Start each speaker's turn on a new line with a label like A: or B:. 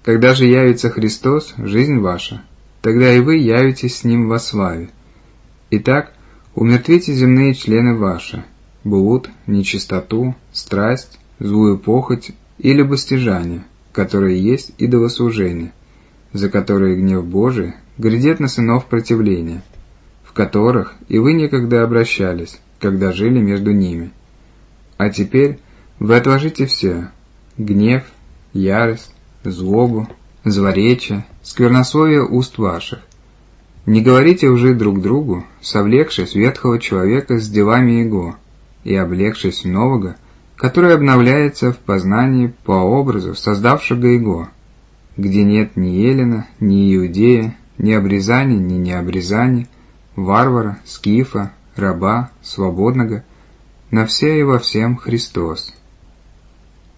A: Когда же явится Христос, жизнь ваша, тогда и вы явитесь с Ним во славе. Итак, умертвите земные члены ваши, блуд, нечистоту, страсть, злую похоть и любостяжание, которые есть идолослужение, за которые гнев Божий грядет на сынов противления, в которых и вы некогда обращались, когда жили между ними. А теперь вы отложите все – гнев, ярость, злобу, злоречие, сквернословие уст ваших. Не говорите лжи друг другу, совлекшись ветхого человека с делами его, и облегшись в нового, который обновляется в познании по образу создавшего его, где нет ни елена, ни иудея, ни обрезания, ни необрезания, варвара, скифа, раба, свободного, на все и во всем Христос.